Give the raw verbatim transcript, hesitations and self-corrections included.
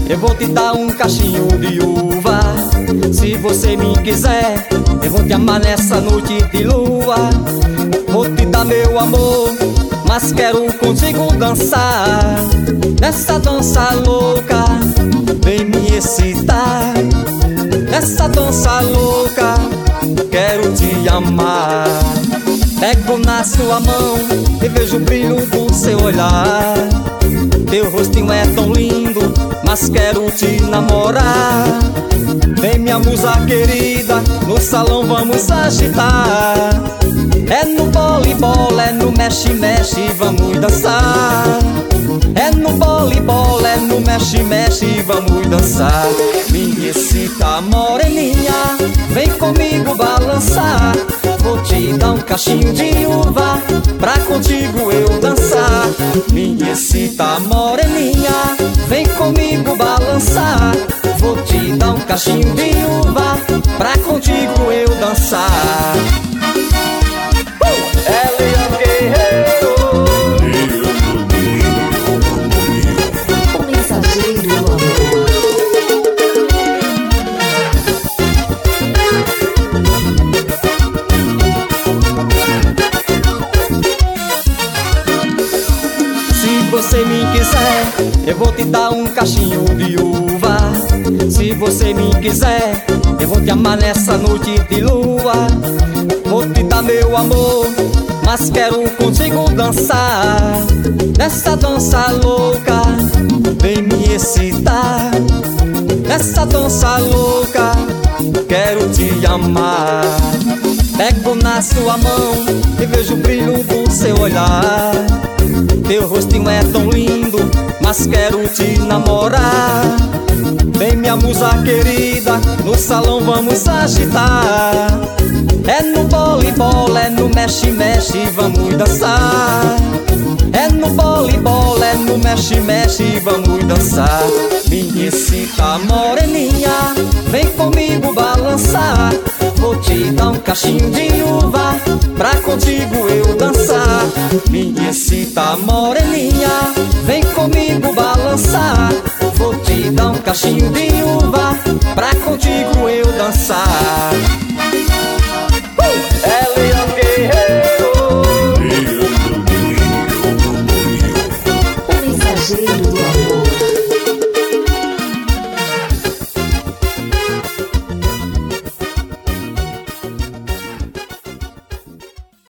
eu vou te dar um cachinho de uva. Se você me quiser, eu vou te amar nessa noite de lua. Vou te dar meu amor, mas quero contigo dançar. Nessa dança louca, vem me excitar. Nessa dança louca, quero te amar. Pego na sua mão e vejo o brilho do seu olhar. Teu rostinho é tão lindo, mas quero te namorar. Vem minha musa querida, no salão vamos agitar. É no voleibol, é no mexe-mexe, vamos dançar. É no voleibol, é no mexe-mexe, vamos dançar. Me excita moreninha, vem comigo balançar. Vou te dar um cachinho de uva, pra contigo eu dançar. Me excita moreninha, vem comigo balançar. Vou te dar um cachinho de uva, pra contigo eu dançar. uh! É Leão Guerreiro, o mensageiro do amor. Se você me quiser, eu vou te dar um cachinho de uva. Se você me quiser, eu vou te amar nessa noite de lua. Vou te dar meu amor, mas quero contigo dançar. Nessa dança louca, vem me excitar. Nessa dança louca, quero te amar. Pego na sua mão e vejo o brilho do seu olhar. Teu rostinho é tão lindo, mas quero te namorar. Vem minha musa querida, no salão vamos agitar. É no voleibol, é no mexe-mexe, vamos dançar. É no voleibol, é no mexe-mexe, vamos dançar. Me excita moreninha, vem comigo balançar. Vou te dar um cachinho de uva, pra contigo eu dançar. Me excita moreninha, vem comigo balançar. Vou te dar um cachinho de uva, pra contigo eu dançar. uh! É Leão Guerreiro, O mensageiro